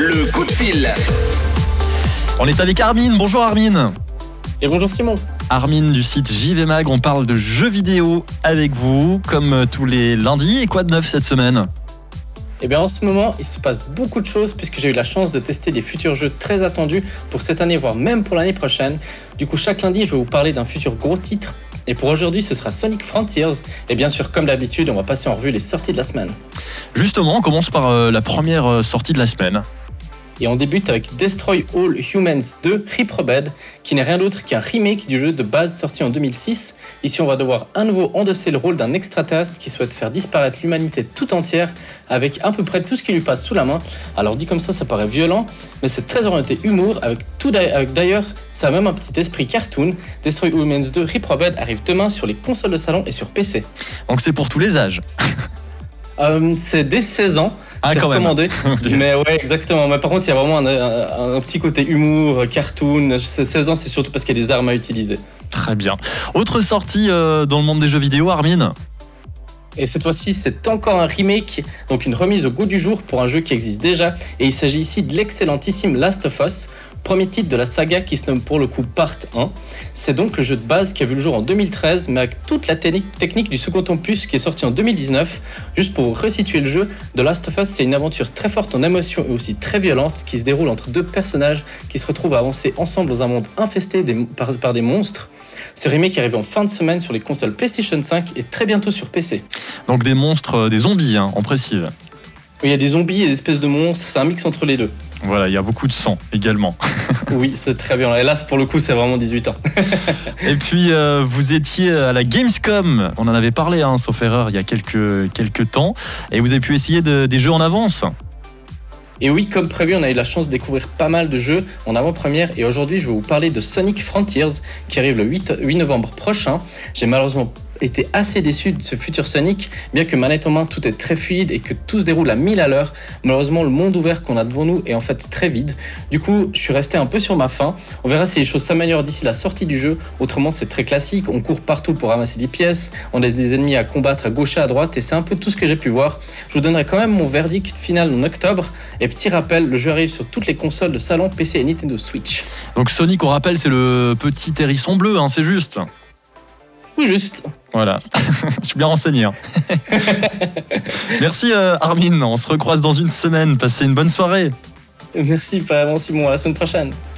Le coup de fil. On est avec Armin. Bonjour Armin. Et bonjour Simon. Armin du site JV Mag, on parle de jeux vidéo avec vous, comme tous les lundis. Et quoi de neuf cette semaine ? Eh bien en ce moment, il se passe beaucoup de choses puisque j'ai eu la chance de tester des futurs jeux très attendus pour cette année, voire même pour l'année prochaine. Du coup, chaque lundi, je vais vous parler d'un futur gros titre. Et pour aujourd'hui, ce sera Sonic Frontiers. Et bien sûr, comme d'habitude, on va passer en revue les sorties de la semaine. Justement, on commence par la première sortie de la semaine. Et on débute avec Destroy All Humans 2 Reprobed, qui n'est rien d'autre qu'un remake du jeu de base sorti en 2006. Ici, on va devoir à nouveau endosser le rôle d'un extraterrestre qui souhaite faire disparaître l'humanité tout entière avec à peu près tout ce qui lui passe sous la main. Alors dit comme ça paraît violent, mais c'est très orienté humour, avec d'ailleurs, ça a même un petit esprit cartoon. Destroy All Humans 2 Reprobed arrive demain sur les consoles de salon et sur PC. Donc c'est pour tous les âges. C'est dès 16 ans. Ah, c'est quand recommandé. même. Mais ouais, exactement. Mais par contre, il y a vraiment un petit côté humour, cartoon. 16 ans, c'est surtout parce qu'il y a des armes à utiliser. Très bien. Autre sortie dans le monde des jeux vidéo, Armin ? Et cette fois-ci, c'est encore un remake, donc une remise au goût du jour pour un jeu qui existe déjà. Et il s'agit ici de l'excellentissime Last of Us, premier titre de la saga qui se nomme pour le coup Part 1. C'est donc le jeu de base qui a vu le jour en 2013, mais avec toute la technique du second opus qui est sorti en 2019. Juste pour resituer le jeu, The Last of Us, c'est une aventure très forte en émotion et aussi très violente qui se déroule entre deux personnages qui se retrouvent à avancer ensemble dans un monde infesté par des monstres. Ce remake arrive en fin de semaine sur les consoles PlayStation 5 et très bientôt sur PC. Donc des monstres, des zombies, on précise. Il y a des zombies et des espèces de monstres, c'est un mix entre les deux. Voilà, il y a beaucoup de sang également. Oui, c'est très violent. Et là, pour le coup, c'est vraiment 18 ans. Et puis, vous étiez à la Gamescom. On en avait parlé, sauf erreur, il y a quelques temps. Et vous avez pu essayer des jeux en avance. Et oui, comme prévu, on a eu la chance de découvrir pas mal de jeux en avant-première. Et aujourd'hui, je vais vous parler de Sonic Frontiers, qui arrive le 8 novembre prochain. J'ai malheureusement été assez déçu de ce futur Sonic, bien que manette en main, tout est très fluide et que tout se déroule à 1000 à l'heure. Malheureusement, le monde ouvert qu'on a devant nous est en fait très vide. Du coup, je suis resté un peu sur ma faim. On verra si les choses s'améliorent d'ici la sortie du jeu. Autrement, c'est très classique. On court partout pour ramasser des pièces. On laisse des ennemis à combattre à gauche et à droite. Et c'est un peu tout ce que j'ai pu voir. Je vous donnerai quand même mon verdict final en octobre. Et petit rappel, le jeu arrive sur toutes les consoles de salon, PC et Nintendo Switch. Donc Sonic, on rappelle, c'est le petit hérisson bleu, c'est juste. Tout juste. Voilà, je suis bien renseigné. Merci Armin, on se recroise dans une semaine. Passez une bonne soirée. Merci, pas avant Simon, à la semaine prochaine.